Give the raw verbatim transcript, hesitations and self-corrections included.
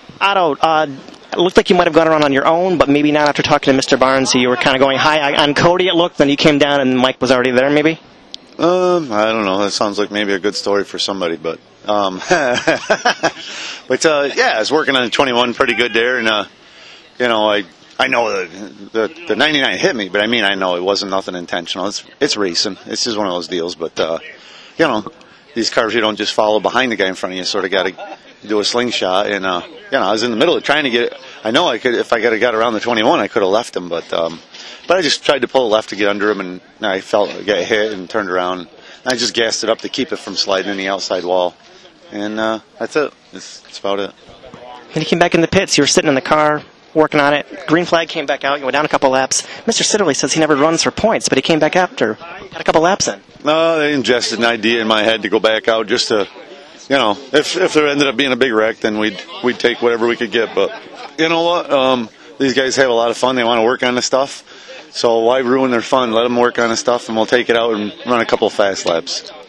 Otto, uh, it looked like you might have gone around on your own, but maybe not after talking to Mister Barnes. You were kind of going high on Cody, it looked, then you came down and Mike was already there, maybe? Um, I don't know. That sounds like maybe a good story for somebody, but um, but uh, yeah, I was working on the twenty-one pretty good there, and uh, you know, I I know the, the the ninety-nine hit me, but I mean, I know it wasn't nothing intentional. It's it's racing. It's just one of those deals, but uh, you know, these cars you don't just follow behind the guy in front of you. You sort of got to do a slingshot, and uh, you know, I was in the middle of trying to get. I know I could if I could have got around the twenty-one, I could have left him, but. Um, But I just tried to pull left to get under him, and I felt I got hit and turned around. And I just gassed it up to keep it from sliding in the outside wall. And uh, that's it. That's, that's about it. When you came back in the pits, you were sitting in the car, working on it. Green flag came back out. You went down a couple laps. Mister Sitterly says he never runs for points, but he came back after. Got a couple laps in. No, they ingested an idea in my head to go back out just to, you know, if if there ended up being a big wreck, then we'd we'd take whatever we could get. But you know what? Um, these guys have a lot of fun. They want to work on the stuff. So why ruin their fun? Let them work on the stuff, and we'll take it out and run a couple of fast laps.